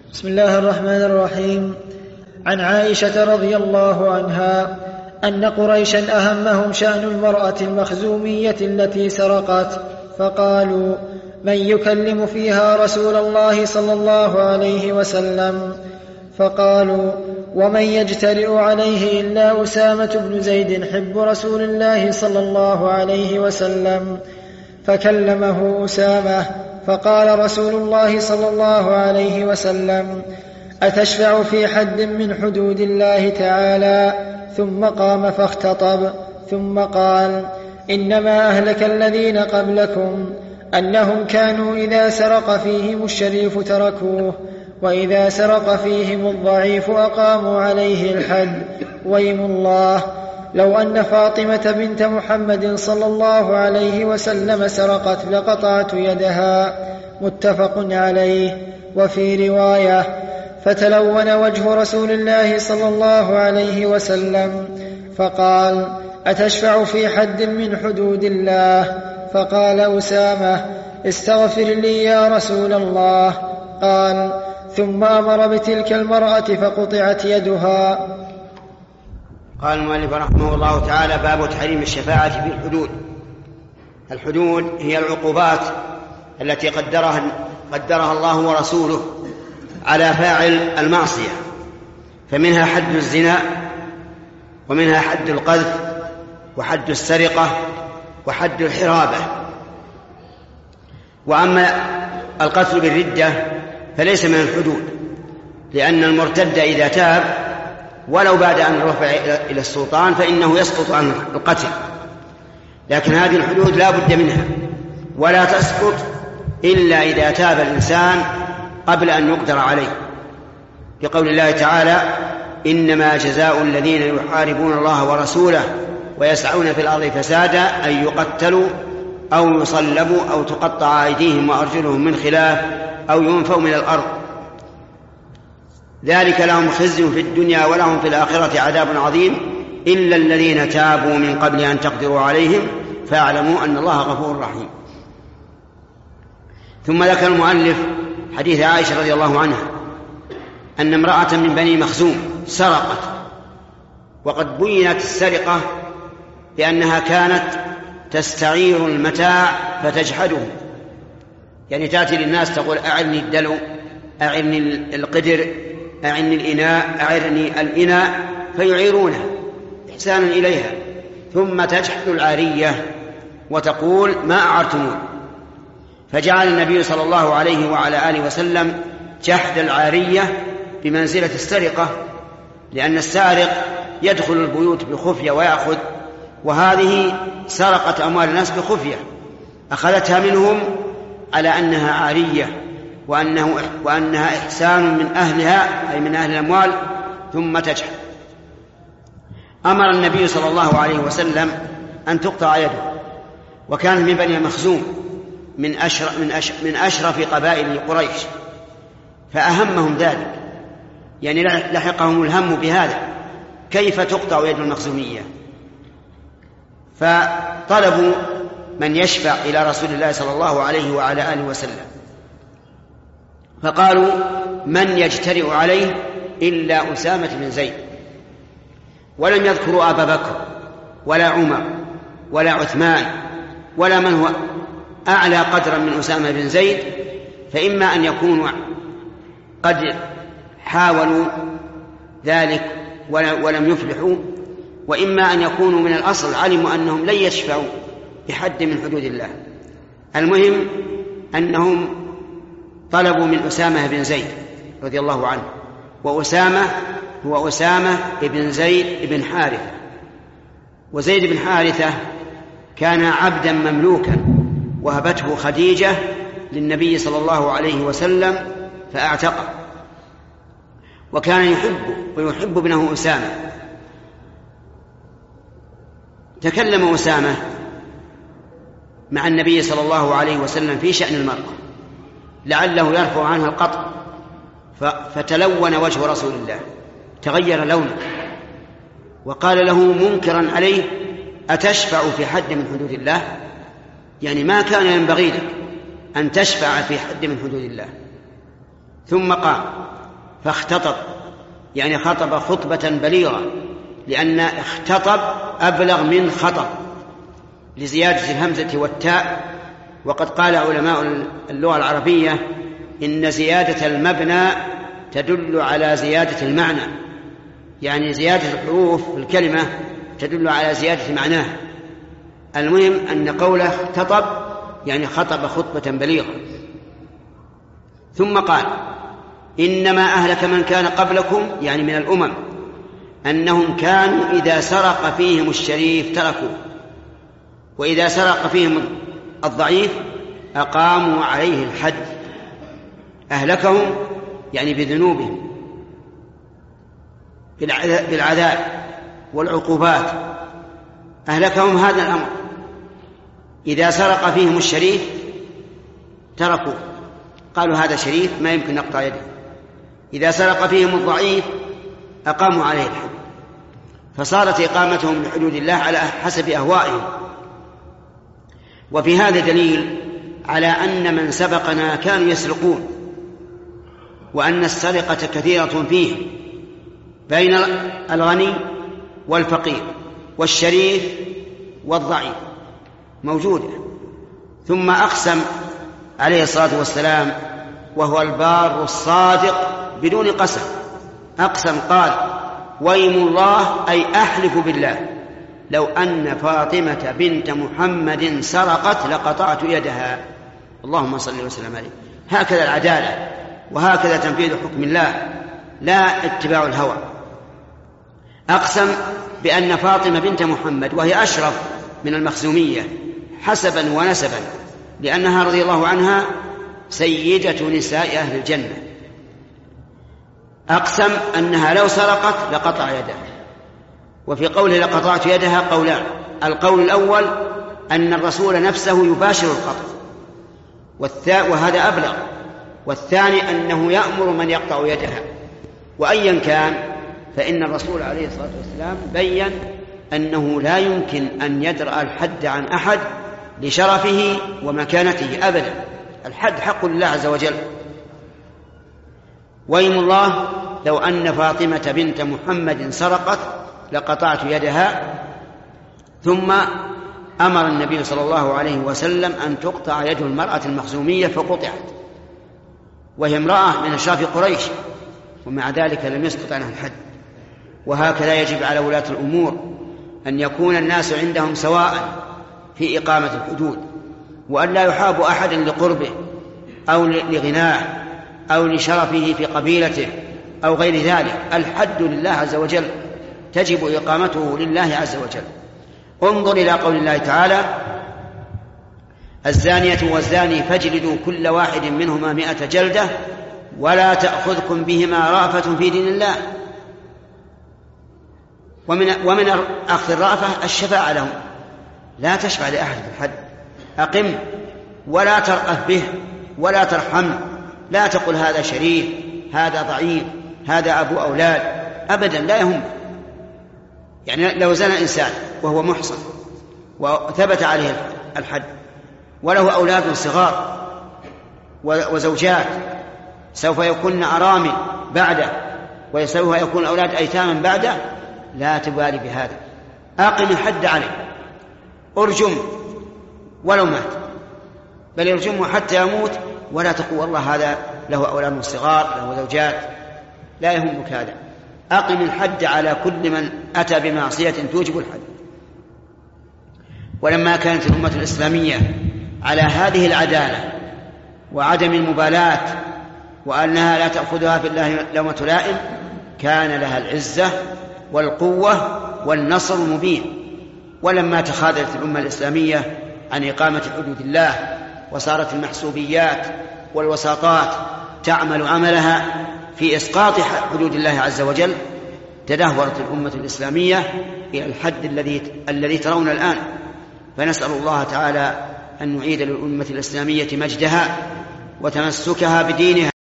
بسم الله الرحمن الرحيم. عن عائشة رضي الله عنها أن قريشا أهمهم شأن المرأة المخزومية التي سرقت، فقالوا: من يكلم فيها رسول الله صلى الله عليه وسلم؟ فقالوا: ومن يجترئ عليه إلا أسامة بن زيد حب رسول الله صلى الله عليه وسلم. فكلمه أسامة فقال رسول الله صلى الله عليه وسلم: أتشفع في حد من حدود الله تعالى؟ ثم قام فاختطب، ثم قال: إنما أهلك الذين قبلكم أنهم كانوا إذا سرق فيهم الشريف تركوه، وإذا سرق فيهم الضعيف أقاموا عليه الحد. ويم الله، لو أن فاطمة بنت محمد صلى الله عليه وسلم سرقت لقطعت يدها. متفق عليه. وفي رواية: فتلون وجه رسول الله صلى الله عليه وسلم فقال: أتشفع في حد من حدود الله؟ فقال أسامة: استغفر لي يا رسول الله. قال: ثم أمر بتلك المرأة فقطعت يدها. قال المؤلف رحمه الله تعالى: باب تحريم الشفاعة في الحدود. الحدود هي العقوبات التي قدرها الله ورسوله على فاعل المعصية، فمنها حد الزنا، ومنها حد القذف، وحد السرقة، وحد الحرابة. وأما القتل بالردة فليس من الحدود، لأن المرتد إذا تاب ولو بعد أن رفع إلى السلطان فإنه يسقط عن القتل، لكن هذه الحدود لا بد منها، ولا تسقط إلا إذا تاب الإنسان قبل أن يقدر عليه، بقول الله تعالى: إنما جزاء الذين يحاربون الله ورسوله ويسعون في الأرض فسادا أن يقتلوا أو يصلبوا أو تقطع أيديهم وأرجلهم من خلاف أو ينفوا من الأرض، ذلك لهم خزي في الدنيا ولهم في الآخرة عذاب عظيم إلا الذين تابوا من قبل أن تقدروا عليهم فاعلموا أن الله غفور رحيم. ثم ذكر المؤلف حديث عائشة رضي الله عنها أن امرأة من بني مخزوم سرقت، وقد بينت السرقة بأنها كانت تستعير المتاع فتجحده، يعني تأتي للناس تقول: أعني الدلو، أعني القدر، أعني الإناء، أعني الإناء، فيعيرونها إحسانا إليها، ثم تجحد العارية وتقول: ما أعرتمون. فجعل النبي صلى الله عليه وعلى آله وسلم جحد العارية بمنزلة السرقة، لأن السارق يدخل البيوت بخفية ويأخذ، وهذه سرقت أموال الناس بخفية، أخذتها منهم على أنها عارية وأنها إحسان من أهلها أي من أهل الأموال، ثم تجحد. أمر النبي صلى الله عليه وسلم أن تقطع يده، وكان من بني مخزوم من أشرف قبائل قريش، فأهمهم ذلك، يعني لحقهم الهم بهذا، كيف تقطع يد المخزومية؟ فطلبوا من يشفع إلى رسول الله صلى الله عليه وعلى آله وسلم، فقالوا: من يجترئ عليه إلا أسامة بن زيد. ولم يذكروا أبا بكر ولا عمر ولا عثمان ولا من هو أعلى قدرا من أسامة بن زيد، فإما أن يكونوا قد حاولوا ذلك ولم يفلحوا، وإما أن يكونوا من الأصل علموا أنهم لن يشفعوا بحد من حدود الله. المهم أنهم طلبوا من أسامة بن زيد رضي الله عنه، وأسامة هو أسامة بن زيد بن حارثة، وزيد بن حارثة كان عبدا مملوكا وهبته خديجة للنبي صلى الله عليه وسلم فأعتقه، وكان يحبه ويحب ابنه أسامة. تكلم أسامة مع النبي صلى الله عليه وسلم في شأن المرأة لعله يرفع عنها القطع، فتلون وجه رسول الله، تغير لونه، وقال له منكرا عليه: أتشفع في حد من حدود الله؟ يعني ما كان ينبغي لك أن تشفع في حد من حدود الله. ثم قال: فاختطب يعني خطب خطبة بليغة، لأن اختطب أبلغ من خطب لزيادة الهمزة والتاء. وقد قال علماء اللغة العربية إن زيادة المبنى تدل على زيادة المعنى، يعني زيادة الحروف في الكلمة تدل على زيادة معناه. المهم أن قوله اختطب يعني خطب خطبة بليغة. ثم قال إنما أهلك من كان قبلكم، يعني من الأمم، أنهم كانوا إذا سرق فيهم الشريف تركوه، وإذا سرق فيهم الضعيف أقاموا عليه الحد. أهلكهم يعني بذنوبهم، بالعذاب والعقوبات، أهلكهم هذا الأمر. إذا سرق فيهم الشريف تركوه، قالوا هذا شريف ما يمكن نقطع يده. إذا سرق فيهم الضعيف أقاموا عليه الحد، فصارت إقامتهم لحدود الله على حسب أهوائهم. وفي هذا دليل على أن من سبقنا كانوا يسرقون، وأن السرقة كثيرة فيه بين الغني والفقير والشريف والضعيف موجودة. ثم أقسم عليه الصلاة والسلام وهو البار الصادق بدون قسم، أقسم قال ويم الله أي أحلف بالله لو أن فاطمة بنت محمد سرقت لقطعت يدها. اللهم صل وسلم عليه. هكذا العدالة، وهكذا تنفيذ حكم الله، لا اتباع الهوى. أقسم بأن فاطمة بنت محمد، وهي أشرف من المخزومية حسبا ونسبا، لأنها رضي الله عنها سيدة نساء أهل الجنة. أقسم أنها لو سرقت لقطع يدها. وفي قوله لقطعت يدها قولان: القول الأول أن الرسول نفسه يباشر القطع، وهذا أبلغ. والثاني أنه يأمر من يقطع يدها. وأيا كان فإن الرسول عليه الصلاة والسلام بيّن أنه لا يمكن أن يدرأ الحد عن أحد لشرفه ومكانته أبدا. الحد حق لله عز وجل. ويم الله لو أن فاطمة بنت محمد سرقت لقطعت يدها. ثم أمر النبي صلى الله عليه وسلم أن تقطع يد المرأة المخزومية فقطعت، وهي امرأة من أشراف قريش، ومع ذلك لم يسقط عنها الحد. وهكذا يجب على ولاة الأمور أن يكون الناس عندهم سواء في إقامة الحدود، وأن لا يحاب أحدا لقربه أو لغناه أو لشرفه في قبيلته أو غير ذلك. الحد لله عز وجل، تجب إقامته لله عز وجل. انظر إلى قول الله تعالى: الزانية والزاني فاجلدوا كل واحد منهما 100 جلدة ولا تأخذكم بهما رأفة في دين الله. ومن أخذ الرأفة الشفاعة لهم، لا تشفع لأحد في الحد. أقم ولا ترأف به ولا ترحم، لا تقل هذا شريف هذا ضعيف هذا أبو أولاد، أبدا لا يهم. يعني لو زنى إنسان وهو محصن وثبت عليه الحد وله أولاد صغار وزوجات سوف يكون أرامل بعده وسوف يكون أولاد أيتاما بعده، لا تبالي بهذا. أقم الحد عليه، أرجم ولو مات، بل يرجمه حتى يموت، ولا تقول والله هذا له أولاد صغار له زوجات، لا يهمك هذا. أقم الحد على كل من أتى بمعصية توجب الحد. ولما كانت الأمة الإسلامية على هذه العدالة وعدم المبالاة وأنها لا تأخذها في الله لومة لائم، كان لها العزة والقوة والنصر المبين. ولما تخاذلت الأمة الإسلامية عن إقامة حدود الله وصارت المحسوبيات والوساطات تعمل عملها في إسقاط حدود الله عز وجل، تدهورت الأمة الإسلامية إلى الحد الذي ترون الآن. فنسأل الله تعالى أن نعيد للأمة الإسلامية مجدها وتمسكها بدينها.